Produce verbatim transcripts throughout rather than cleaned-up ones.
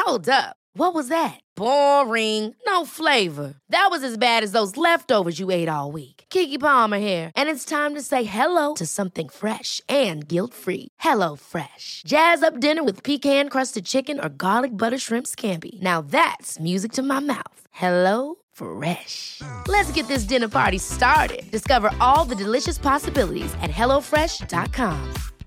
Hold up. What was that? Boring. No flavor. That was as bad as those leftovers you ate all week. Keke Palmer here, and it's time to say hello to something fresh and guilt-free. Hello Fresh. Jazz up dinner with pecan-crusted chicken or garlic butter shrimp scampi. Now that's music to my mouth. Hello Fresh. Let's get this dinner party started. Discover all the delicious possibilities at hello fresh dot com.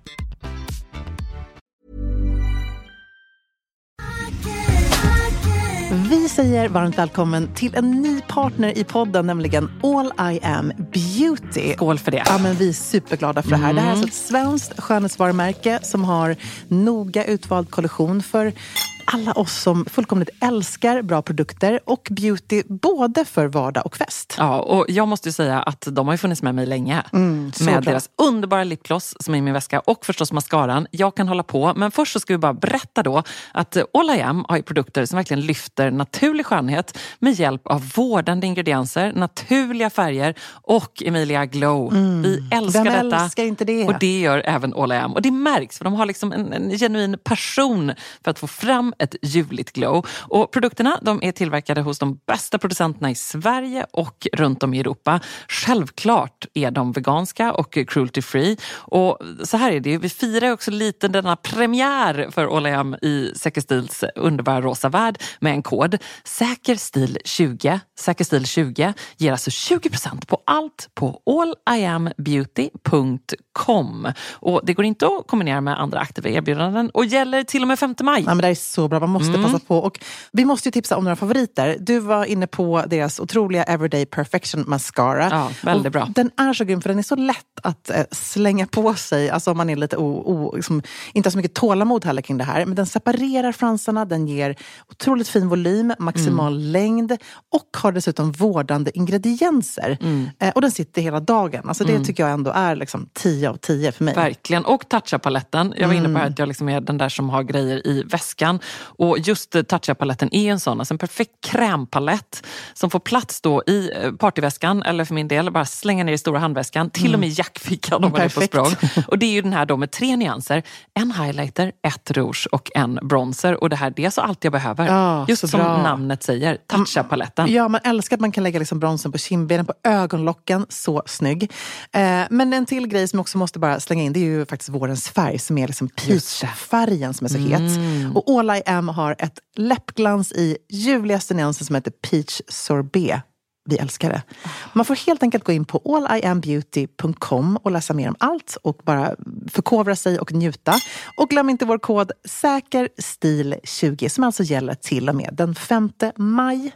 Vi säger varmt välkommen till en ny partner i podden, nämligen All I Am Beauty. Skål för det. Ja, men vi är superglada för det här. Mm. Det här är alltså ett svenskt skönhetsvarumärke som har noga utvald kollektion för alla oss som fullkomligt älskar bra produkter och beauty både för vardag och fest. Ja, och jag måste ju säga att de har ju funnits med mig länge. Mm, med bra. Deras underbara lipgloss som är i min väska och förstås mascaran. Jag kan hålla på, men först så ska vi bara berätta då att All I Am har ju produkter som verkligen lyfter naturlig skönhet med hjälp av vårdande ingredienser, naturliga färger och Emilia Glow. Mm. Vi älskar Vem detta. älskar inte det? Och det gör även All I Am. Och det märks för de har liksom en, en genuin passion för att få fram ett ljuvligt glow. Och produkterna, de är tillverkade hos de bästa producenterna i Sverige och runt om i Europa. Självklart är de veganska och cruelty free. Och så här är det, vi firar också lite denna premiär för All I Am i Säker Stils underbara rosa värld med en kod. Säkerstil tjugo. Säkerstil tjugo ger alltså tjugo procent på allt på all i am beauty punkt com. Och det går inte att kombinera med andra aktiva erbjudanden och gäller till och med femte maj. Ja, men det är så bra, man måste mm. passa på. Och vi måste ju tipsa om några favoriter. Du var inne på deras otroliga Everyday Perfection Mascara. Ja, väldigt och bra. Den är så grym för den är så lätt att eh, slänga på sig. Alltså om man är lite o, o, liksom, inte har så mycket tålamod heller kring det här. Men den separerar fransarna, den ger otroligt fin volym, maximal mm. längd och har dessutom vårdande ingredienser. Mm. Eh, och den sitter hela dagen. Alltså det mm. tycker jag ändå är liksom tio av tio för mig. Verkligen. Och Tatcha-paletten. Jag var inne på här att jag liksom är den där som har grejer i väskan. Och just Tatcha-paletten är en sån, alltså en perfekt krämpalett som får plats då i partyväskan, eller för min del bara slänga ner i stora handväskan, till mm. och med jackfickan om man är på språng. Och det är ju den här då med tre nyanser, en highlighter, ett rouge och en bronzer. Och det här, det är så allt jag behöver. Ja, just som bra. Namnet säger, Tatcha-paletten. Ja, man älskar att man kan lägga liksom bronzen på kindbenen, på ögonlocken, så snygg. Eh, men en till grej som också måste bara slänga in, det är ju faktiskt vårens färg som är liksom peach-färgen som är så mm. het. Och All I Am har ett läppglans i ljuvligaste nyansen som heter Peach Sorbet. Vi älskar det. Man får helt enkelt gå in på all i am beauty punkt com och läsa mer om allt och bara förkovra sig och njuta. Och glöm inte vår kod Säkerstil tjugo som alltså gäller till och med den femte maj.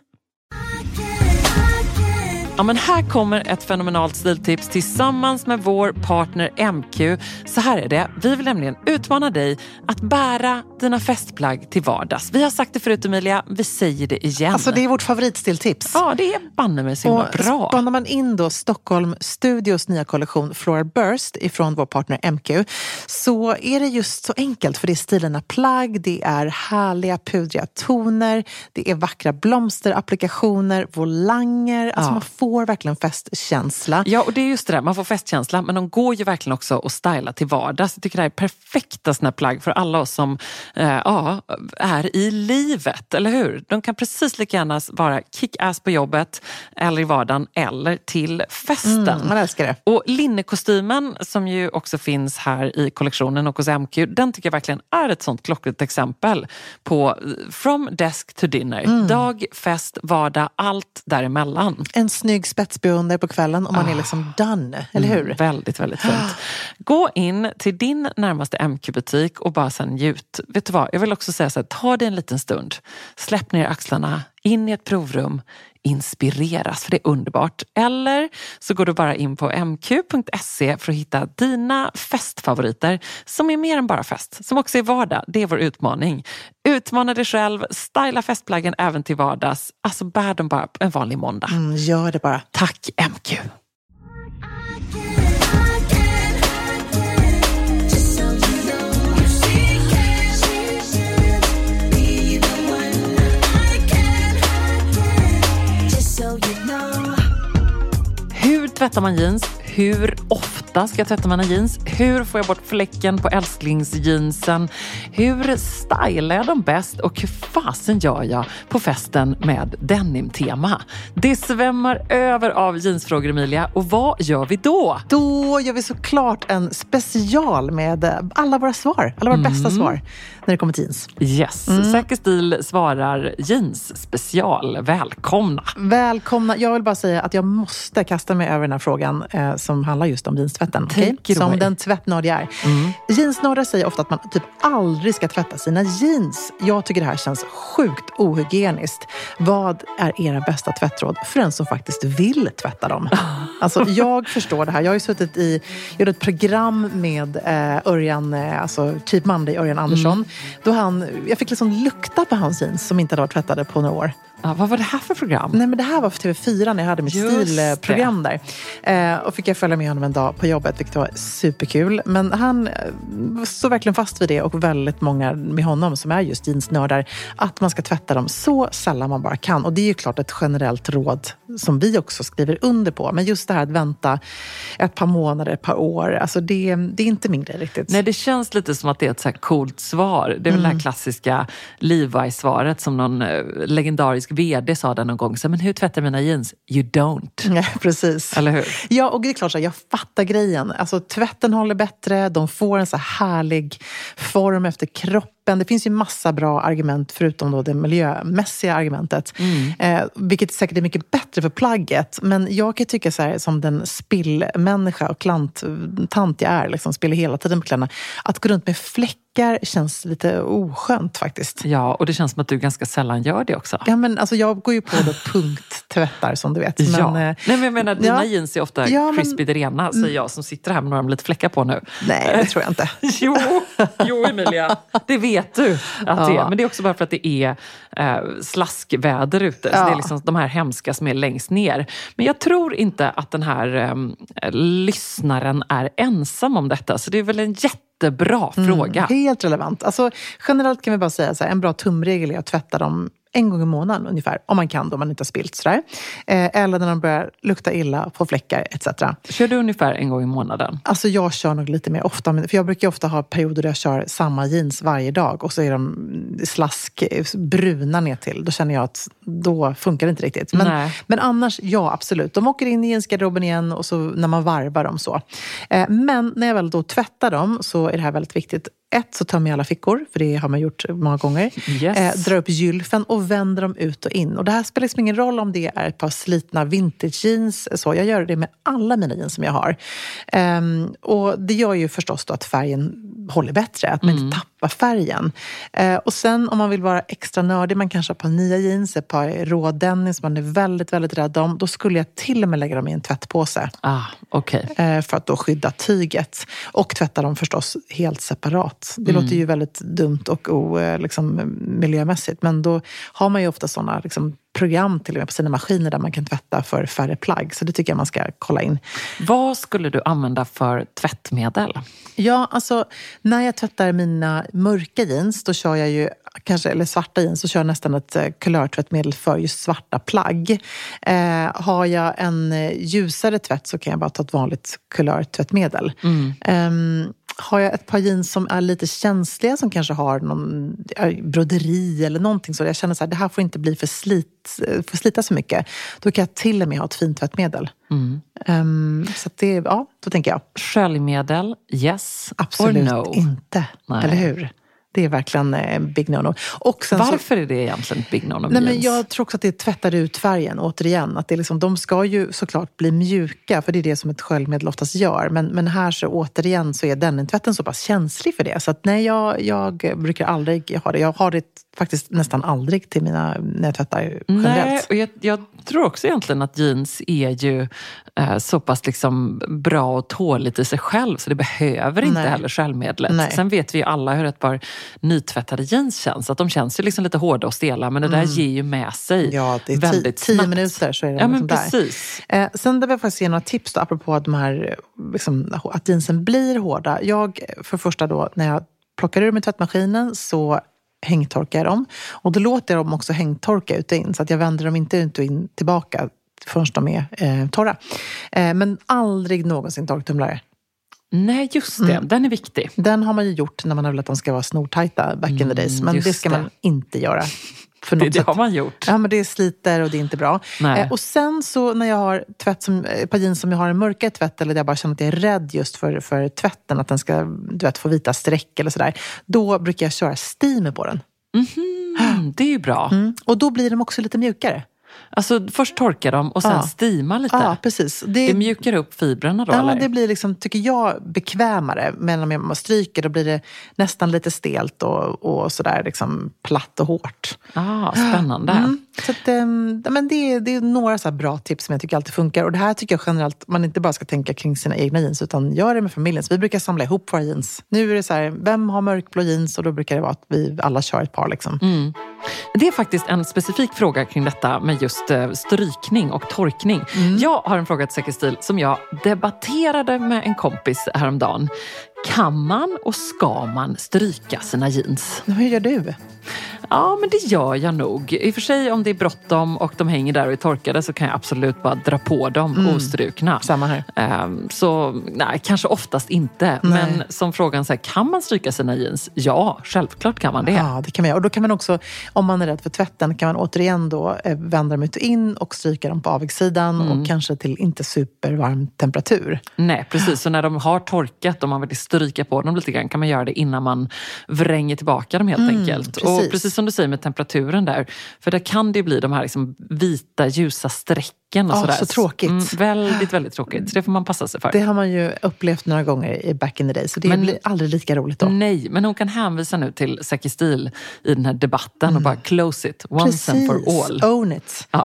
Ja, men här kommer ett fenomenalt stiltips tillsammans med vår partner M Q. Så här är det. Vi vill nämligen utmana dig att bära dina festplagg till vardags. Vi har sagt det förut, Emilia. Vi säger det igen. Alltså det är vårt favoritstiltips. Ja, det är banne mig så himla bra. Och spanar man in då Stockholm Studios nya kollektion Floral Burst ifrån vår partner M Q, så är det just så enkelt. För det är stilarna plagg, det är härliga pudriga toner, det är vackra blomsterapplikationer, volanger. Alltså ja. Man får verkligen festkänsla. Ja, och det är just det där. Man får festkänsla, men de går ju verkligen också att styla till vardags. Jag tycker det här är perfekta såna plagg för alla oss som eh, ja, är i livet, eller hur? De kan precis lika gärna vara kick-ass på jobbet eller i vardagen eller till festen. Mm, man älskar det. Och linnekostymen som ju också finns här i kollektionen och hos M Q, den tycker jag verkligen är ett sånt klockrent exempel på from desk to dinner. Mm. Dag, fest, vardag, allt däremellan. En snygg spetsbeonder på kvällen och man är liksom done, eller hur? Mm, väldigt, väldigt fint. Gå in till din närmaste M Q-butik och bara sen njut. Vet du vad, jag vill också säga så här, ta dig en liten stund. Släpp ner axlarna, in i ett provrum, inspireras, för det är underbart. Eller så går du bara in på m q punkt se för att hitta dina festfavoriter som är mer än bara fest, som också är vardag. Det är vår utmaning. Utmana dig själv, styla festplaggen även till vardags. Alltså bär dem bara en vanlig måndag. Mm, gör det bara. Tack M Q. Hur tvättar man jeans? Hur ofta ska jag tvätta mina jeans? Hur får jag bort fläcken på älsklingsjeansen? Hur stylar jag dem bäst? Och hur fasen gör jag på festen med denim-tema? Det svämmar över av jeansfrågor, Emilia. Och vad gör vi då? Då gör vi såklart en special med alla våra svar. Alla våra mm. bästa svar när det kommer till jeans. Yes. Mm. Säker stil svarar jeans special. Välkomna. Välkomna. Jag vill bara säga att jag måste kasta mig över den här frågan eh, som handlar just om jeanstvätten. Okay? Som away. Den tvättnörd jag är. Mm. Jeansnördar säger ofta att man typ aldrig ska tvätta sina jeans. Jag tycker det här känns sjukt ohygieniskt. Vad är era bästa tvättråd för en som faktiskt vill tvätta dem? Alltså jag förstår det här. Jag har ju suttit i gjort ett program med eh, Örjan, eh, alltså Cheap Monday, Örjan Andersson. Mm. Då han, jag fick liksom lukta på hans jeans som inte hade varit tvättade på några år. Ja, vad var det här för program? Nej, men det här var för T V fyra när jag hade mitt Just stilprogram det. där. Eh, och fick jag följa med honom en dag på jobbet, vilket var superkul. Men han eh, står verkligen fast vid det, och väldigt många med honom som är just jeansnördar, att man ska tvätta dem så sällan man bara kan. Och det är ju klart ett generellt råd som vi också skriver under på. Men just det här att vänta ett par månader, ett par år, alltså det, det är inte min grej riktigt. Nej, det känns lite som att det är ett så här coolt svar. Det är väl mm. det här klassiska Levi-svaret som någon eh, legendarisk vd sa den någon gång. Så, men hur tvättar mina jeans? You don't. Ja, precis. Eller hur? Ja, och det är klart så här, jag fattar grejen. Alltså tvätten håller bättre, de får en så här härlig form efter kroppen. Det finns ju massa bra argument förutom då det miljömässiga argumentet. Mm. Eh, vilket säkert är mycket bättre för plagget. Men jag kan tycka så här, som den spillmänniska och klant, tant jag är, liksom spiller hela tiden på kläderna, att gå runt med fläckar känns lite oskönt faktiskt. Ja, och det känns som att du ganska sällan gör det också. Ja, men alltså jag går ju på då punkttvättar som du vet. Men, ja. Nej, men jag menar, dina ja. jeans är ofta ja, crispy men, rena, säger jag som sitter här med några lite fläckar på nu. Nej, det tror jag inte. jo, jo, Emilia. Det vet du att det är. Men det är också bara för att det är eh, slaskväder ute. Så ja. Det är liksom de här hemska som är längst ner. Men jag tror inte att den här eh, lyssnaren är ensam om detta. Så det är väl en jättebra mm, fråga. Helt relevant. Alltså, generellt kan vi bara säga så här, en bra tumregel är att tvätta dem en gång i månaden ungefär, om man kan då, om man inte har spilt sådär. Eh, eller när de börjar lukta illa på fläckar et cetera. Kör du ungefär en gång i månaden? Alltså jag kör nog lite mer ofta, för jag brukar ofta ha perioder där jag kör samma jeans varje dag och så är de slask bruna ner till. Då känner jag att då funkar det inte riktigt. Men, men annars, ja absolut. De åker in i jeansgarderoben igen och så när man varvar dem så. Eh, men när jag väl då tvättar dem så är det här väldigt viktigt. Ett, så tömmer jag alla fickor, för det har man gjort många gånger. Yes. Eh, drar upp gylfen och vänder dem ut och in. Och det här spelar liksom ingen roll om det är ett par slitna vintage jeans. Så jag gör det med alla mina jeans som jag har. Eh, och det gör ju förstås då att färgen håller bättre. Att man mm. inte tappar färgen. Eh, och sen om man vill vara extra nördig, man kanske har ett par nya jeans, ett par rå denim som man är väldigt, väldigt rädd om. Då skulle jag till och med lägga dem i en tvättpåse. Ah, okej. Okay. Eh, för att då skydda tyget. Och tvätta dem förstås helt separat. Det mm. låter ju väldigt dumt och o, liksom, miljömässigt. Men då har man ju ofta sådana liksom, program till och med på sina maskiner där man kan tvätta för färre plagg. Så det tycker jag man ska kolla in. Vad skulle du använda för tvättmedel? Ja, alltså när jag tvättar mina mörka jeans, då kör jag ju kanske, eller svarta jeans, så kör jag nästan ett kulörtvättmedel för just svarta plagg. Eh, har jag en ljusare tvätt så kan jag bara ta ett vanligt kulörtvättmedel. Mm. Eh, Har jag ett par jeans som är lite känsliga, som kanske har någon broderi eller någonting så, jag känner så här, det här får inte bli för slit, för slita så mycket. Då kan jag till och med ha ett fint tvättmedel. Mm. Um, så att det, ja, då tänker jag. Sköljmedel, yes. Absolut or no? Inte, Nej. Eller hur? Det är verkligen en big no-no. Och sen Varför så, är det egentligen big no-no? Nej, men jag tror också att det tvättar ut färgen återigen. Att det är liksom, de ska ju såklart bli mjuka, för det är det som ett sköljmedel oftast gör. Men, men här så återigen så är denim-tvätten så pass känslig för det. Så att nej, jag, jag brukar aldrig ha det. Jag har det faktiskt nästan aldrig till mina, när jag tvättar generellt. Nej, och jag, jag tror också egentligen att jeans är ju eh, så pass liksom bra och tåligt i sig själv, så det behöver inte nej. heller sköljmedlet. Nej. Sen vet vi ju alla hur ett par nytvättade jeans känns. Att de känns ju liksom lite hårda och stela, men det där mm. ger ju med sig ja, det är väldigt tio snabbt. minuter så är det ja, liksom men precis. där. Eh, sen där vill jag faktiskt ge några tips då, apropå de här, liksom, att jeansen blir hårda. Jag, för första då, när jag plockar ur med tvättmaskinen så hängtorkar jag dem. Och då låter jag dem också hängtorka ut och in, så att jag vänder dem inte ut och in tillbaka förrän de är eh, torra. Eh, men aldrig någonsin torktumlare. Nej, just det. Mm. Den är viktig. Den har man ju gjort när man har velat att de ska vara snortajta back in the days. Men det ska det. man inte göra. För det, det har man gjort. Ja, men det sliter och det är inte bra. Eh, och sen så när jag har tvätt som, ett par jeans som jag har en mörkare tvätt eller där jag bara känner att jag är rädd just för, för tvätten, att den ska du vet, få vita streck eller sådär. Då brukar jag köra steamer på den. Mm-hmm. Det är ju bra. Mm. Och då blir de också lite mjukare. Alltså först torkar de och sen ja. steama lite. Ja, precis. Det, det mjukar upp fibrerna då, ja, eller? Det blir liksom, tycker jag, bekvämare. Men om man stryker då blir det nästan lite stelt och, och sådär liksom platt och hårt. Ah, spännande. Mm. Så att, ähm, men det, det är några så här bra tips som jag tycker alltid funkar. Och det här tycker jag generellt, man inte bara ska tänka kring sina egna jeans utan gör det med familjen. Så vi brukar samla ihop våra jeans. Nu är det så här, vem har mörkblå jeans? Och då brukar det vara att vi alla kör ett par liksom. Mm. Det är faktiskt en specifik fråga kring detta med just strykning och torkning. Mm. Jag har en fråga till Säkerstil som jag debatterade med en kompis häromdagen. Kan man och ska man stryka sina jeans? Hur gör du? Ja, men det gör jag nog. I och för sig om det är bråttom och de hänger där och är torkade så kan jag absolut bara dra på dem mm. ostrukna. Samma här. Um, så nej, kanske oftast inte. Nej. Men som frågan så här, kan man stryka sina jeans? Ja, självklart kan man det. Ja, det kan man göra. Och då kan man också, om man är rädd för tvätten, kan man återigen då eh, vända dem ut och in och stryka dem på avigsidan mm. och kanske till inte supervarm temperatur. Nej, precis. Så när de har torkat och man vill stryka på dem lite grann kan man göra det innan man vränger tillbaka dem helt mm, enkelt. Precis. Och precis som du säger med temperaturen där. För där kan det bli de här liksom vita, ljusa strecken och oh, sådär. Så tråkigt. Mm, väldigt, väldigt tråkigt. Så det får man passa sig för. Det har man ju upplevt några gånger i back in the day. Så det men, blir aldrig lika roligt då. Nej, men hon kan hänvisa nu till Säkerstil i den här debatten mm. och bara close it once precis. And for all. Own it. Ja.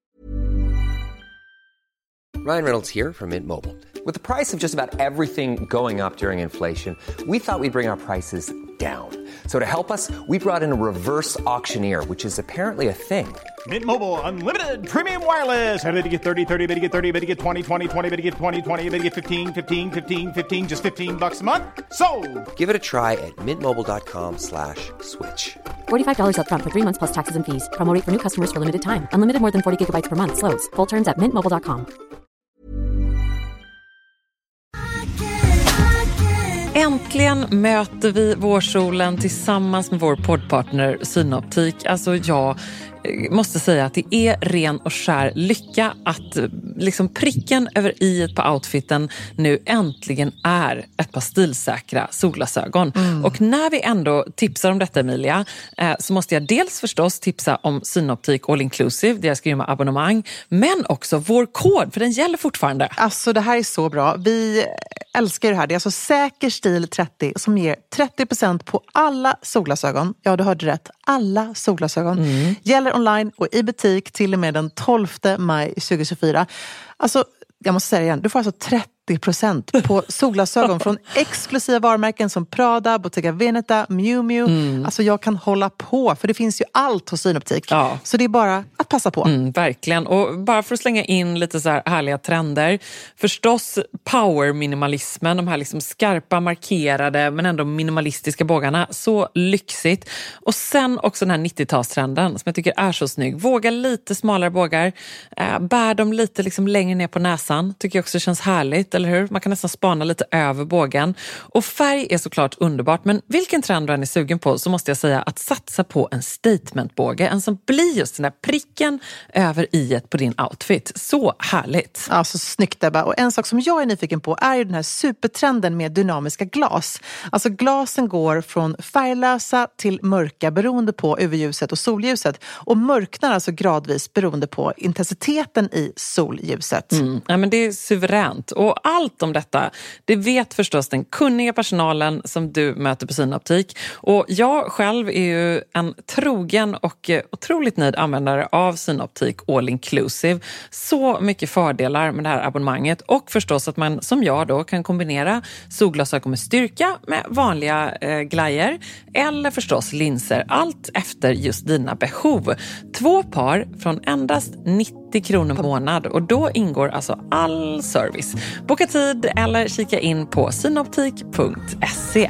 Ryan Reynolds here from Mint Mobile. With the price of just about everything going up during inflation, we thought we'd bring our prices down. So to help us, we brought in a reverse auctioneer, which is apparently a thing. Mint Mobile Unlimited Premium Wireless. How to get thirty, thirty, how to get thirty, how to get twenty, twenty, twenty, how to get twenty, twenty, how to get fifteen, fifteen, fifteen, fifteen, just fifteen bucks a month? Sold! Give it a try at mintmobile.com slash switch. forty-five dollars up front for three months plus taxes and fees. Promo rate for new customers for limited time. Unlimited more than forty gigabytes per month. Slows full terms at mint mobile dot com. Äntligen möter vi vårsolen tillsammans med vår poddpartner Synoptik. Alltså jag måste säga att det är ren och skär lycka att liksom pricken över i på outfiten nu äntligen är ett par stilsäkra solglasögon. Mm. Och när vi ändå tipsar om detta, Emilia, eh, så måste jag dels förstås tipsa om Synoptik All Inclusive, deras grymma abonnemang, men också vår kod, för den gäller fortfarande. Alltså det här är så bra. Vi älskar det här. Det är alltså Säkerstil trettio som ger trettio procent på alla solglasögon. Ja, du hörde rätt. Alla solglasögon. Mm. Gäller online och i butik till och med den tolfte maj tjugohundratjugofyra. Alltså, jag måste säga det igen. Du får alltså trettio procent på solglasögon från exklusiva varumärken som Prada, Bottega Veneta, Miu Miu. Mm. Alltså jag kan hålla på, för det finns ju allt hos Synoptik. Ja. Så det är bara att passa på. Mm, verkligen. Och bara för att slänga in lite så här härliga trender. Förstås power-minimalismen, de här liksom skarpa, markerade men ändå minimalistiska bågarna. Så lyxigt. Och sen också den här nittiotalstrenden som jag tycker är så snygg. Våga lite smalare bågar. Äh, bär dem lite liksom längre ner på näsan. Tycker jag också känns härligt. Eller hur? Man kan nästan spana lite över bågen. Och färg är såklart underbart, men vilken trend du än är sugen på så måste jag säga att satsa på en statementbåge. En som blir just den där pricken över iet på din outfit. Så härligt. Ja, så snyggt Ebba. Och en sak som jag är nyfiken på är ju den här supertrenden med dynamiska glas. Alltså glasen går från färglösa till mörka beroende på U V-ljuset och solljuset. Och mörknar alltså gradvis beroende på intensiteten i solljuset. Mm. Ja, men det är suveränt. Och allt om detta, det vet förstås den kunniga personalen som du möter på Synoptik. Och jag själv är ju en trogen och otroligt nöjd användare av Synoptik All Inclusive. Så mycket fördelar med det här abonnemanget. Och förstås att man som jag då kan kombinera solglasögon med styrka med vanliga eh, glajer. Eller förstås linser. Allt efter just dina behov. Två par från endast nittio kronor per månad. Och då ingår alltså all service. Boka tid eller kika in på synoptik punkt se.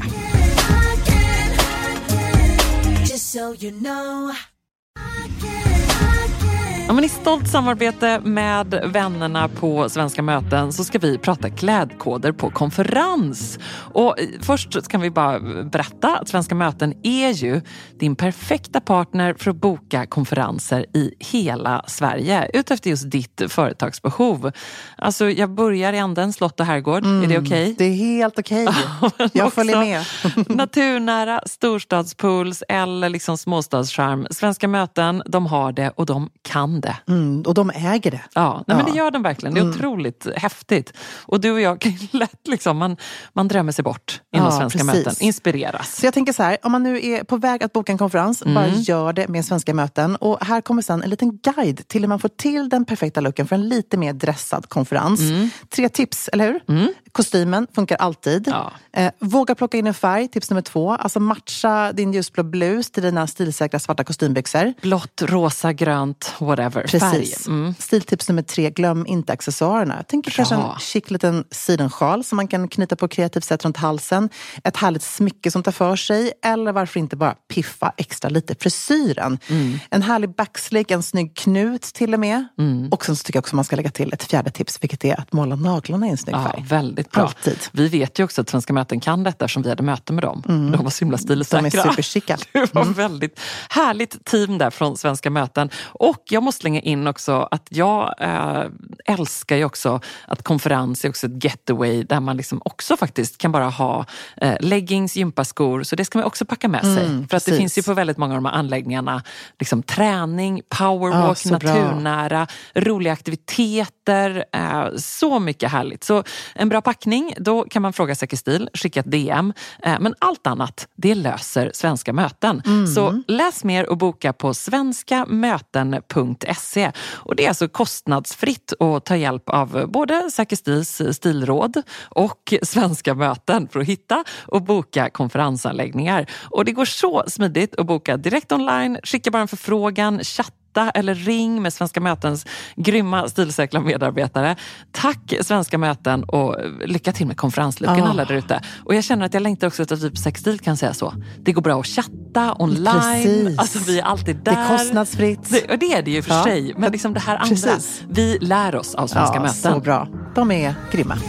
Ja, men i stolt samarbete med vännerna på Svenska möten så ska vi prata klädkoder på konferens. Och först kan vi bara berätta att Svenska möten är ju din perfekta partner för att boka konferenser i hela Sverige utefter just ditt företagsbehov. Alltså jag börjar i anden slott och herrgård. Mm, är det okej? Okay? Det är helt okej. Okay. Jag följer med. Naturnära, storstadspools eller liksom småstadscharm. Svenska möten, de har det och de kan det. Mm, och de äger det. Ja, nej, ja, men det gör de verkligen. Det är mm. otroligt häftigt. Och du och jag kan lätt liksom, man, man drömmer sig bort inom ja, Svenska precis. möten. Inspireras. Så jag tänker så här, om man nu är på väg att boka en konferens, mm. bara gör det med Svenska möten. Och här kommer sedan en liten guide till hur man får till den perfekta looken för en lite mer dressad konferens. Mm. Tre tips, eller hur? Mm. Kostymen funkar alltid. Ja. Eh, våga plocka in en färg, tips nummer två. Alltså matcha din ljusblå blus till dina stilsäkra svarta kostymbyxor. Blått, rosa, grönt, whatever. Precis. Mm. Stiltips nummer tre, glöm inte accessoarerna. Jag tänker kanske en chic liten sidensjal som man kan knyta på kreativt sätt runt halsen. Ett härligt smycke som tar för sig. Eller varför inte bara piffa extra lite frisyren. Mm. En härlig backslick, en snygg knut till och med. Mm. Och sen så tycker jag också man ska lägga till ett fjärde tips, vilket är att måla naglarna i en snygg färg. Ja, väldigt bra. Alltid. Vi vet ju också att Svenska möten kan detta som vi hade möte med dem. Mm. De var så himla stilsäkra. De är superchicka. Det var mm. väldigt härligt team där från Svenska möten. Och jag måste slänga in också att jag äh, älskar ju också att konferens är också ett getaway där man liksom också faktiskt kan bara ha äh, leggings, gympaskor. Så det ska man också packa med sig. Mm, för att det finns ju på väldigt många av de här anläggningarna liksom träning, powerwalk, oh, naturnära, bra. Roliga aktiviteter. Äh, så mycket härligt. Så en bra packning, då kan man fråga Säker stil, skicka ett D M. Äh, men allt annat, det löser Svenska möten. Mm. Så läs mer och boka på svenska möten punkt se. Och det är alltså kostnadsfritt att ta hjälp av både Säker stils stilråd och Svenska möten för att hitta och boka konferensanläggningar. Och det går så smidigt att boka direkt online, skicka bara en förfrågan, chatta eller ring med Svenska mötens grymma stilsäkra medarbetare. Tack Svenska möten och lycka till med konferenslucken oh. alla där ute. Och jag känner att jag längtar också att typ Säker stil kan säga så. Det går bra att chatta online. Precis. Alltså vi är alltid där. Det är kostnadsfritt. Det, och det är det ju för ja. sig. Men liksom det här andra. Precis. Vi lär oss av Svenska ja, möten. Så bra. De är grymma.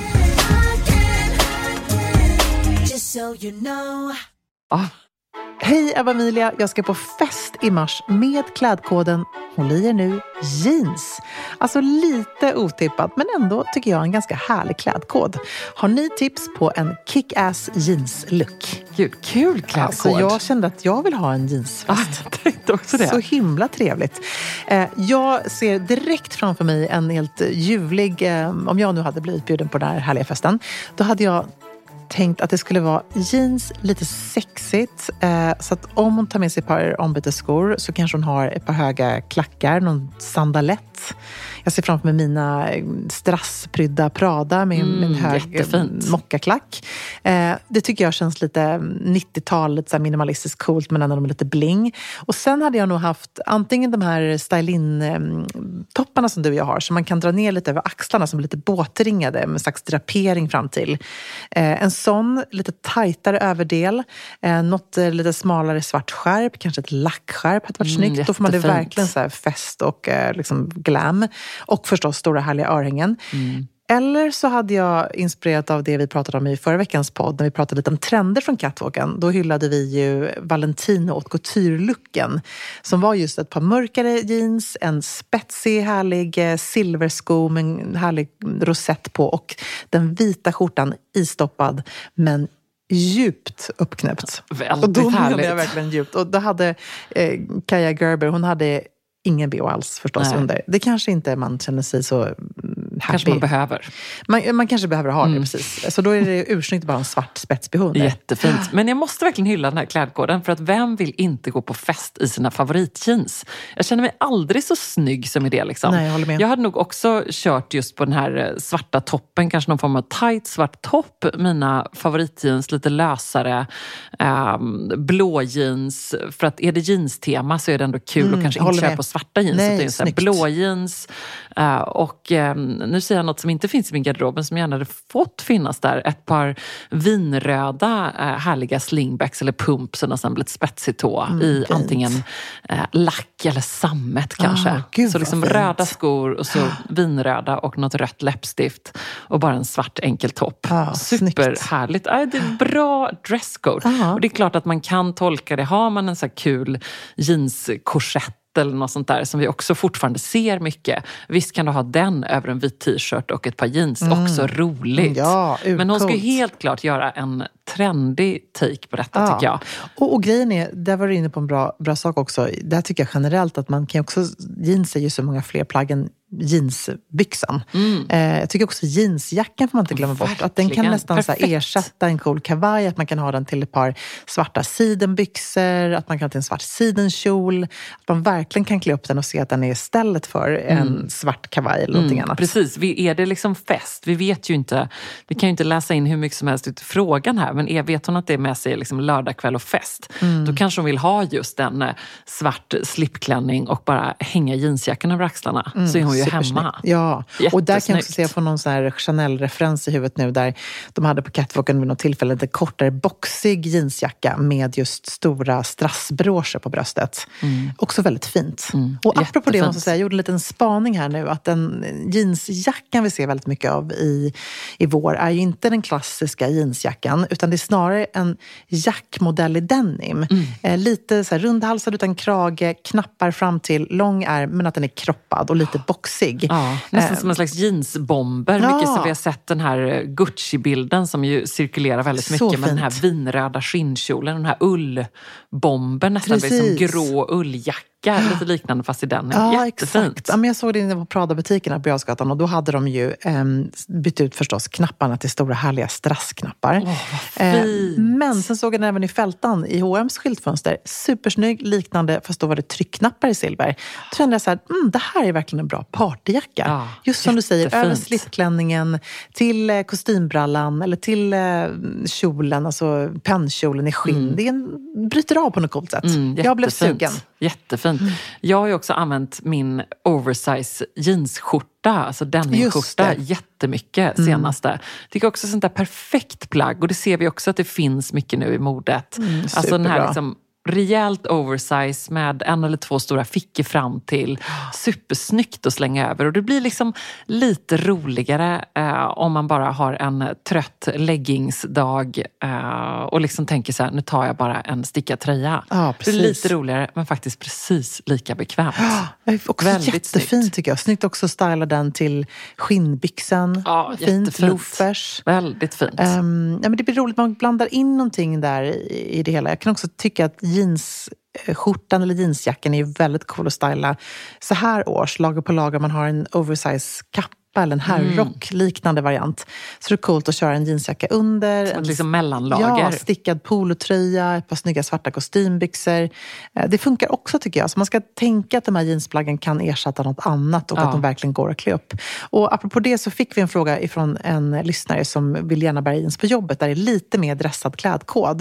Ja. Hej Eva Emilia, jag ska på fest i mars med klädkoden håll i er nu jeans. Alltså lite otippat men ändå tycker jag en ganska härlig klädkod. Har ni tips på en kick-ass jeans-look? Gud, kul klädkod. Alltså jag kände att jag vill ha en jeansfest. Ah, jag tänkte också det. Så himla trevligt. Jag ser direkt framför mig en helt ljuvlig, om jag nu hade blivit bjuden på den här härliga festen, då hade jag tänkt att det skulle vara jeans, lite sexigt. Eh, så att om hon tar med sig ett par ombytesskor så kanske hon har ett par höga klackar, någon sandalett. Jag ser framför mig mina strassprydda Prada med, mm, med en hög mockaklack. Eh, det tycker jag känns lite nittiotal, lite så här minimalistiskt coolt men ändå med lite bling. Och sen hade jag nog haft antingen de här style-in-topparna som du och jag har, så man kan dra ner lite över axlarna som är lite båtringade med en slags drapering fram till. Eh, en sån lite tajtare överdel, eh, något eh, lite smalare svart skärp, kanske ett lackskärp hade varit mm, snyggt. Då får man det verkligen så här fest och eh, liksom glam. Och förstås stora härliga örhängen. Mm. Eller så hade jag inspirerat av det vi pratade om i förra veckans podd när vi pratade lite om trender från catwalken. Då hyllade vi ju Valentino och couture-looken som var just ett par mörkare jeans, en spetsig härlig silversko med en härlig rosett på och den vita skjortan istoppad men djupt uppknäppt. Väldigt och då härligt. Jag verkligen djupt. Och då hade eh, Kaja Gerber, hon hade ingen B H alls förstås Nej. under. Det kanske inte man känner sig så happy. Kanske man behöver. Man, man kanske behöver ha det, mm. precis. Så då är det ursnyggt bara en svart spetsbehåll. Jättefint. Men jag måste verkligen hylla den här klädkoden för att vem vill inte gå på fest i sina favoritjeans? Jag känner mig aldrig så snygg som i det liksom. Nej, jag håller med. Jag hade nog också kört just på den här svarta toppen, kanske någon form av tight svart topp. Mina favoritjeans, lite lösare um, blå jeans. För att är det jeans-tema så är det ändå kul mm, att kanske inte köpa på svarta jeans. Nej, det är så här blå jeans uh, och um, nu säger jag något som inte finns i min garderob men som gärna hade fått finnas där. Ett par vinröda eh, härliga slingbacks eller pumps och nästan blivit spetsig tå mm, i fint. Antingen eh, lack eller sammet kanske. Ah, Gud, så liksom röda skor och så vinröda och något rött läppstift och bara en svart enkel topp. Ah, Superhärligt. Ah, det är bra dresscode. Ah. Och det är klart att man kan tolka det. Har man en så här kul jeanskorsett eller något sånt där som vi också fortfarande ser mycket. Visst kan du ha den över en vit t-shirt och ett par jeans. Mm. Också roligt. Ja, men hon ska helt klart göra en trendig take på detta ja. tycker jag. Och, och grejen är, där var du inne på en bra, bra sak också. Där tycker jag generellt att man kan också, jeans är ju så många fler plagg än jeansbyxan. Mm. Eh, jag tycker också jeansjackan får man inte glömma oh, bort. Att den kan nästan så här ersätta en cool kavaj. Att man kan ha den till ett par svarta sidenbyxor. Att man kan ha till en svart sidenkjol. Att man verkligen kan klä upp den och se att den är istället för mm. en svart kavaj eller någonting mm. annat. Precis, vi, är det liksom fest? Vi vet ju inte, vi kan ju inte läsa in hur mycket som helst ut i frågan här. Men är, vet hon att det är med sig liksom lördag kväll och fest? Mm. Då kanske hon vill ha just en svart slipklänning och bara hänga jeansjackan över axlarna. Mm. Så är hon ju hemma. Ja, och där kan jag också se på någon sån här Chanel-referens i huvudet nu där de hade på catwalken vid något tillfälle en kortare boxig jeansjacka med just stora strassbroscher på bröstet. Mm. Också väldigt fint. Mm. Och apropå Jättefint. Det måste jag säga, jag gjorde en liten spaning här nu att den jeansjackan vi ser väldigt mycket av i, i vår är ju inte den klassiska jeansjackan utan det är snarare en jackmodell i denim. Mm. Eh, lite så här rundhalsad utan krage, knappar fram till, lång ärm men att den är kroppad och lite boxig. Ja, nästan som en slags jeansbomber. Ja. Mycket som vi har sett den här Gucci-bilden som ju cirkulerar väldigt så mycket fint. Med den här vinröda skinnkjolen, den här ullbomben nästan som grå ulljacka. Lite liknande fast i den. Ja, exakt. Ja, men jag såg det på Prada-butikerna på Gösgatan och då hade de ju eh, bytt ut förstås knapparna till stora härliga strassknappar. Oh, eh, men sen såg jag den även i Fältan i H och M:s skyltfönster. Supersnygg, liknande, fast då var det tryckknappar i silver. Då kände jag så här, mm, det här är verkligen en bra partyjacka. Ja, just som jättefint. Du säger, över slipklänningen till eh, kostymbrallan eller till eh, kjolen, alltså pennkjolen i skinn. Mm. Det är en, bryter av på något coolt sätt. Mm, jag blev sugen. Jättefint. Mm. Jag har ju också använt min oversize jeansskjorta, alltså denimskjorta, jättemycket senaste. Mm. Tycker också sånt där perfekt plagg och det ser vi också att det finns mycket nu i modet. Mm, alltså den här liksom rejält oversize med en eller två stora fickor fram till. Supersnyggt att slänga över. Och det blir liksom lite roligare eh, om man bara har en trött leggingsdag eh, och liksom tänker så här, nu tar jag bara en stickad tröja. Ja, det blir lite roligare men faktiskt precis lika bekvämt. Ja, också väldigt jättefint snyggt. Tycker jag. Snyggt också att styla den till skinnbyxan. Ja, fint. Jättefint. Loafers. Väldigt fint. Um, ja, men det blir roligt, man blandar in någonting där i, i det hela. Jag kan också tycka att jeansskjortan eller jeansjackan är ju väldigt cool att styla så här års, lager på lager. Man har en oversize kappa eller en herrrock, mm. liknande variant. Så det är coolt att köra en jeansjacka under. Som en liksom mellanlager. Ja, stickad polotröja, ett par snygga svarta kostymbyxor. Det funkar också tycker jag. Så man ska tänka att de här jeansplaggen kan ersätta något annat och ja. Att de verkligen går att klä upp. Och apropå det så fick vi en fråga ifrån en lyssnare som vill gärna bära jeans på jobbet där det är lite mer dressad klädkod.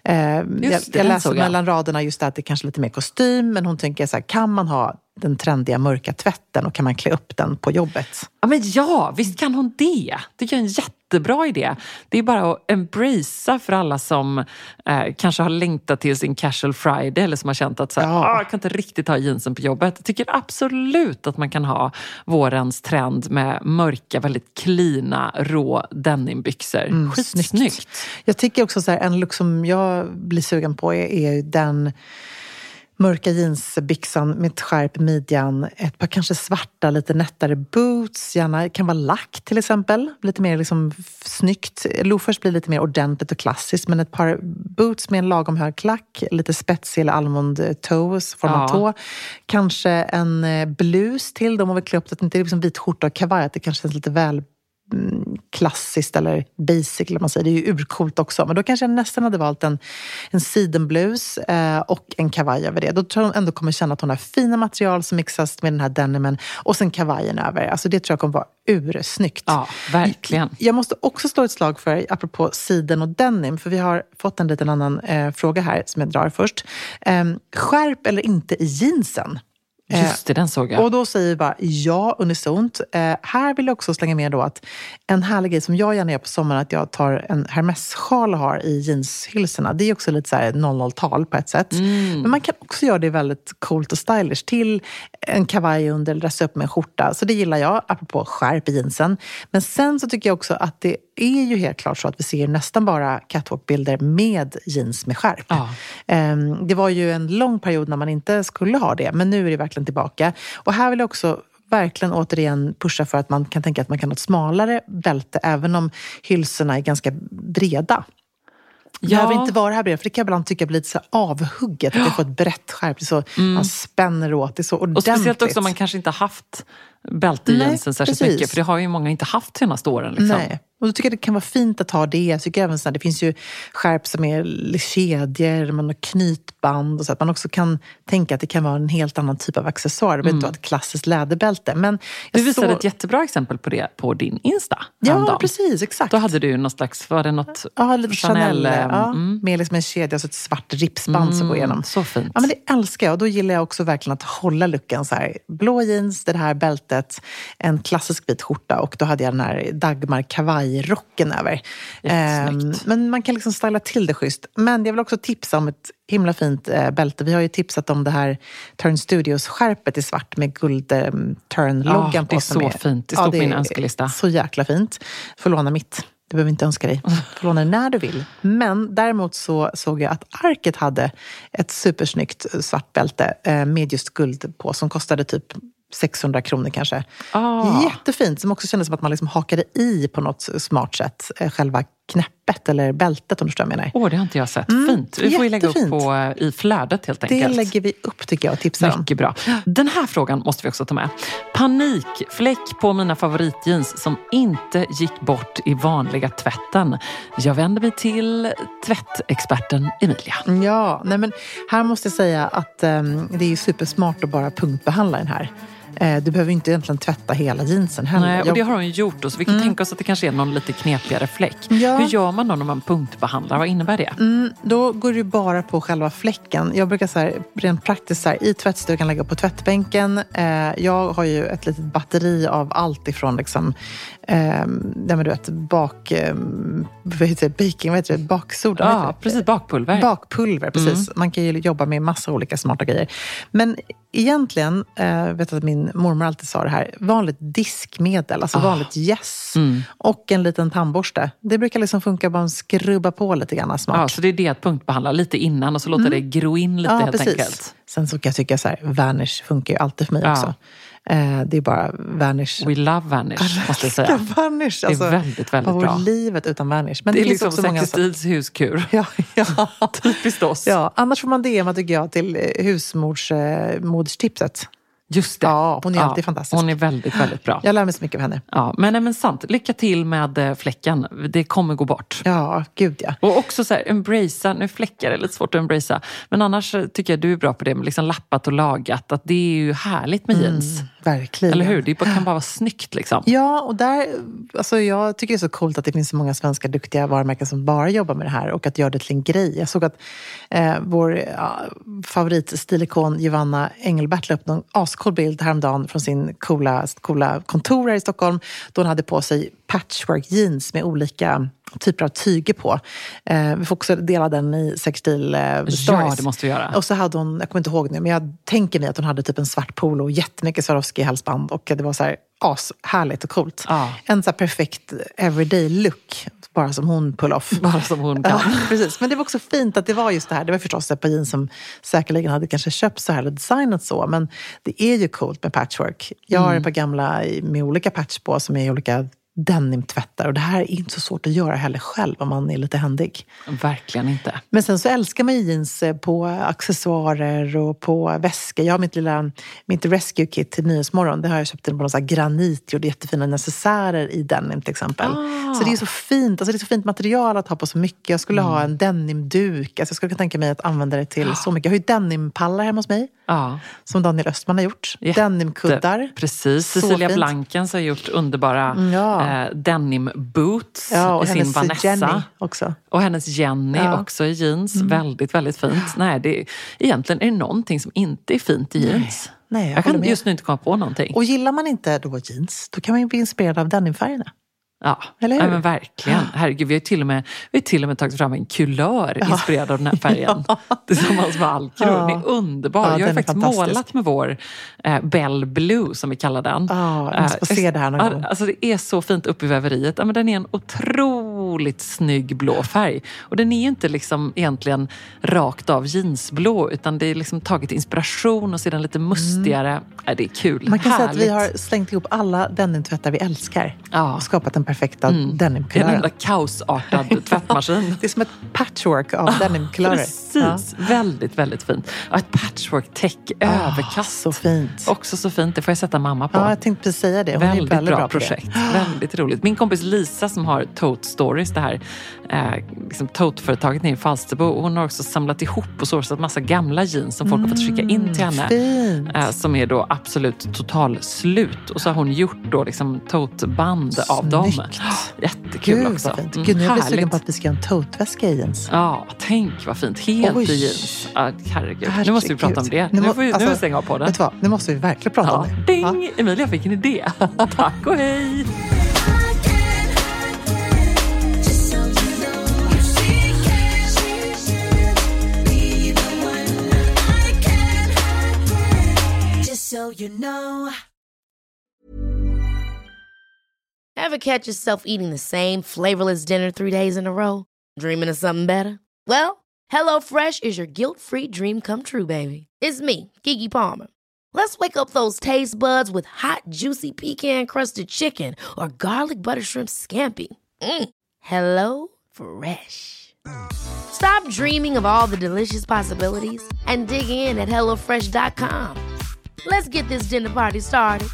Just jag jag läser mellan raderna just att det är kanske lite mer kostym, men hon tänker så här, kan man ha den trendiga mörka tvätten och kan man klä upp den på jobbet? Ja, men ja, visst kan hon det. Det är en jättebra idé. Det är bara att embracea för alla som eh, kanske har längtat till sin casual friday eller som har känt att så här, ja. ah, jag kan inte riktigt ha jeansen på jobbet. Jag tycker absolut att man kan ha vårens trend med mörka, väldigt klina, rå denimbyxor. Mm, Skitsnyggt. Jag tycker också så här, en look som jag blir sugen på är, är den mörka jeansbyxan med ett skärp i midjan, ett par kanske svarta, lite nättare boots, gärna kan vara lack till exempel, lite mer liksom snyggt. Loafers blir lite mer ordentligt och klassiskt, men ett par boots med en lagom hög klack, lite spetsig eller almond toes, form av ja. Tå. Kanske en blus till, de har väl klä upp det, inte liksom vit skjorta och kavaj, att det kanske känns lite väl klassiskt eller basic eller man säger. Det är ju urcoolt också. Men då kanske jag nästan hade valt en, en sidenblus eh, och en kavaj över det. Då tror jag hon ändå kommer känna att hon har fina material som mixas med den här denimen och sen kavajen över. Alltså det tror jag kommer vara ursnyggt. Ja, verkligen. Jag, jag måste också slå ett slag för, apropå siden och denim, för vi har fått en liten annan eh, fråga här som jag drar först. Eh, skärp eller inte i jeansen? Just det, den såg jag. Och då säger vi bara ja, unisont. Eh, här vill jag också slänga med då att en härlig grej som jag gärna gör på sommaren, att jag tar en Hermes-sjal och har i jeanshylsorna. Det är också lite så här noll noll-tal på ett sätt. Mm. Men man kan också göra det väldigt coolt och stylish till en kavaj under, eller dressa upp med en skjorta. Så det gillar jag, apropå skärp i jeansen. Men sen så tycker jag också att det är ju helt klart så att vi ser nästan bara catwalk-bilder med jeans med skärp. Ja. Eh, det var ju en lång period när man inte skulle ha det, men nu är det verkligen tillbaka. Och här vill jag också verkligen återigen pusha för att man kan tänka att man kan ha ett smalare bälte även om hylsorna är ganska breda. Ja. Det behöver inte vara det här brevet, för det kan jag ibland tycka blir lite så avhugget. Att det får ett brett skärp, det är så, mm. man spänner åt, det är så ordentligt. Och speciellt också om man kanske inte har haft bälte i jeansen särskilt precis. mycket. För det har ju många inte haft senaste åren. Liksom. Nej. Och då tycker jag det kan vara fint att ha det. Jag tycker även så här, det finns ju skärp som är kedjor, man har knytband och så att man också kan tänka att det kan vara en helt annan typ av accessoar. Det behöver inte vara ett klassiskt läderbälte. Men du visade så... ett jättebra exempel på det på din Insta. Ja, häromdagen. Precis, exakt. Då hade du någon slags, var det något ja, lite Chanel, Chanel ja, mm. med liksom en kedja, alltså ett svart ripsband mm, som går igenom. Så fint. Ja, men det älskar jag. Och då gillar jag också verkligen att hålla luckan så här. Blå jeans, det här bältet, en klassisk vit skjorta och då hade jag den här Dagmar kavaj-rocken över. Um, men man kan liksom styla till det schysst. Men jag vill också tipsa om ett himla fint eh, bälte. Vi har ju tipsat om det här Turn Studios-skärpet i svart med guld eh, Turn-loggan ja, på. Det är så är, fint. Det står ja, på min önskelista. Så jäkla fint. Får låna mitt. Du behöver inte önska dig. Får låna det när du vill. Men däremot så såg jag att Arket hade ett supersnyggt svart bälte eh, med just guld på som kostade typ sexhundra kronor kanske. Ah. Jättefint, som också kändes som att man liksom hakade i på något smart sätt. Själva knäppet eller bältet, om du förstår vad jag menar. Åh, oh, det har inte jag sett. Mm, fint. Vi får ju lägga upp på, i flödet helt enkelt. Det lägger vi upp tycker jag och tipsar om. Mycket bra. Den här frågan måste vi också ta med. Panikfläck på mina favoritjeans som inte gick bort i vanliga tvätten. Jag vänder mig till tvättexperten Emilia. Ja, nej men här måste jag säga att um, det är ju supersmart att bara punktbehandla den här. Du behöver inte egentligen tvätta hela jeansen heller. Nej, och det har hon gjort. Och så vi kan mm. tänka oss att det kanske är någon lite knepigare fläck. Ja. Hur gör man då när man punktbehandlar? Vad innebär det? Mm, då går det bara på själva fläcken. Jag brukar så här, rent praktiskt så här, i tvättstugan lägga på tvättbänken. Eh, jag har ju ett litet batteri av allt ifrån liksom, eh, du vet, bak, eh, vad heter det, baking, vad heter det, baksoda. Ja, det? precis, bakpulver. Bakpulver, precis. Mm. Man kan ju jobba med massa olika smarta grejer. Men egentligen, eh, vet att min mormor alltid sa det här, vanligt diskmedel, alltså oh. vanligt gäss mm. och en liten tandborste. Det brukar liksom funka, bara skrubba på lite grann smart. Ja, så det är det att punktbehandla lite innan och så låter mm. det gro in lite ja, helt precis. enkelt. Sen så kan jag tycka så här, Vanish funkar ju alltid för mig ja. också. Eh, det är bara Vanish. We love Vanish, måste jag säga. Vanish, alltså, det är väldigt, väldigt bra. Livet utan Vanish. Men det, det är liksom också många Sextils huskur. Ja, ja. Typiskt oss. Ja, annars får man D M, tycker jag, till husmorstipset. Just det. Ja, hon är ja, alltid fantastisk. Hon är väldigt, väldigt bra. Jag lär mig så mycket av henne. Ja, men, nej, men sant. Lycka till med fläcken. Det kommer gå bort. Ja, gud ja. Och också så här, embracea. Nu fläckar är lite svårt att embracea. Men annars tycker jag du är bra på det. Med liksom lappat och lagat. Att det är ju härligt med jeans. Mm, verkligen. Eller hur? Det kan bara vara snyggt liksom. Ja, och där, alltså jag tycker det är så coolt att det finns så många svenska duktiga varumärken som bara jobbar med det här. Och att göra det till en grej. Jag såg att eh, vår ja, favoritstilikon Giovanna Engelbert la upp någon ascool bild häromdagen från sin coola, coola kontor här i Stockholm. Då hon hade på sig patchwork jeans med olika typer av tyger på. Eh, vi får också dela den i Sextil eh, stories. Ja, det måste vi göra. Och så hade hon, jag kommer inte ihåg nu, men jag tänker mig att hon hade typ en svart polo och jättemycket Swarovski-halsband och det var så här as, härligt och coolt. Ah. En så här perfekt everyday look. Bara som hon pull off. Bara som hon kan. Ja, precis. Men det var också fint att det var just det här. Det var förstås ett par jeans som säkerligen hade kanske köpt så här eller designat så. Men det är ju coolt med patchwork. Jag har mm. ett par gamla med olika patch på som är olika denimtvättar. Och det här är inte så svårt att göra heller själv om man är lite händig. Verkligen inte. Men sen så älskar man jeans på accessoarer och på väskor. Jag har mitt lilla mitt rescue kit till Nyhetsmorgon. Det har jag köpt på någon sån här granit. Gjorde jättefina necessärer i denim till exempel. Ah. Så det är så fint. Alltså det är så fint material att ha på så mycket. Jag skulle mm. ha en denimduk. Alltså jag skulle kunna tänka mig att använda det till ah. så mycket. Jag har ju denimpallar hemma hos mig. Ah. Som Daniel Östman har gjort. Jätte. Denimkuddar. Precis. Cecilia fint. Blankens har gjort underbara ja. eh, denim boots ja, i sin Vanessa. Jenny också. Och hennes Jenny ja. också i jeans. Mm. Väldigt, väldigt fint. Nej, det är, egentligen är det någonting som inte är fint i jeans. Nej, jag jag kan håller med. just nu inte komma på någonting. Och gillar man inte då jeans, då kan man ju bli inspirerad av denimfärgerna. Ja, Eller hur? ja, men verkligen. Herregud, vi har till och med, vi har till och med tagit fram en kulör Ja. inspirerad av den här färgen. Ja. Tillsammans med Alcro. Ja. Den är underbar. Ja, jag har den är faktiskt fantastisk. målat med vår eh, Bell Blue, som vi kallar den. Ja, jag måste få se det här någon Eh, gång. Alltså det är så fint uppe i väveriet. Ja, men den är en otroligt snygg blå färg. Och den är ju inte liksom egentligen rakt av jeansblå, utan det är liksom tagit inspiration och så är den lite mustigare. Mm. Ja, det är kul. Man kan Härligt. säga att vi har slängt ihop alla denimtvättar vi älskar. Ja. Och skapat den perfekta Mm. Det är en denimkulören. enda kaosartad tvättmaskin. Det är som ett patchwork av denimkulörer. Precis, väldigt, väldigt fint. Ja, ett patchwork-täck, överkast. Så fint. Också så fint, det får jag sätta mamma på. Ja, jag tänkte precis säga det. Hon är Väldigt, väldigt bra, bra på det. projekt. Väldigt roligt. Min kompis Lisa som har Tote Stories, det här eh, liksom Tote-företaget nere i Falsterbo, och hon har också samlat ihop och sourcat massa gamla jeans som folk har fått skicka in till henne. Fint. Eh, som är då absolut total slut. Och så har hon gjort då liksom Tote-band av dem. Snyggt. Jättekul Gud, också. vad fint. Mm, Gud, nu är jag härligt. sugen på att vi ska göra en toteväska i jeans. Ja, tänk vad fint. Helt Oj. i jeans. Ja, herregud. Herregud. Nu måste vi prata om det. Nu, Nu må- får vi, nu alltså, får vi stänga av på det. Vet du vad? Nu måste vi verkligen prata om Ja. det. Ding! Emilia fick en idé. Tack och hej! Ever catch yourself eating the same flavorless dinner three days in a row? Dreaming of something better? Well, HelloFresh is your guilt-free dream come true, baby. It's me, Keke Palmer. Let's wake up those taste buds with hot, juicy pecan-crusted chicken or garlic butter shrimp scampi. Mm. Hello Fresh. Stop dreaming of all the delicious possibilities and dig in at hello fresh dot com. Let's get this dinner party started.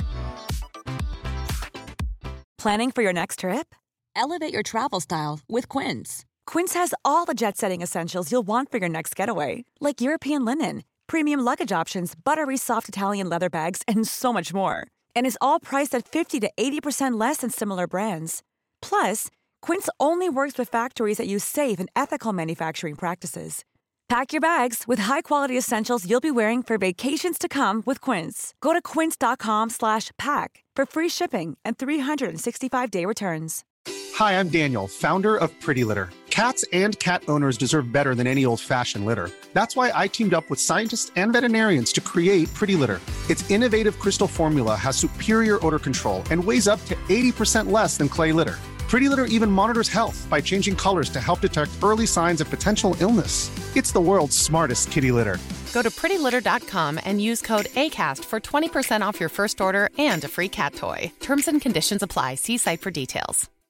Planning for your next trip? Elevate your travel style with Quince. Quince has all the jet-setting essentials you'll want for your next getaway, like European linen, premium luggage options, buttery soft Italian leather bags, and so much more. And is all priced at fifty to eighty percent less than similar brands. Plus, Quince only works with factories that use safe and ethical manufacturing practices. Pack your bags with high-quality essentials you'll be wearing for vacations to come with Quince. Go to quince.com slash pack for free shipping and three sixty-five day returns. Hi, I'm Daniel, founder of Pretty Litter. Cats and cat owners deserve better than any old-fashioned litter. That's why I teamed up with scientists and veterinarians to create Pretty Litter. Its innovative crystal formula has superior odor control and weighs up to eighty percent less than clay litter. Pretty Litter even monitors health by changing colors to help detect early signs of potential illness. It's the world's smartest kitty litter. Go to pretty litter dot com and use code ACAST for twenty percent off your first order and a free cat toy. Terms and conditions apply. See site for details.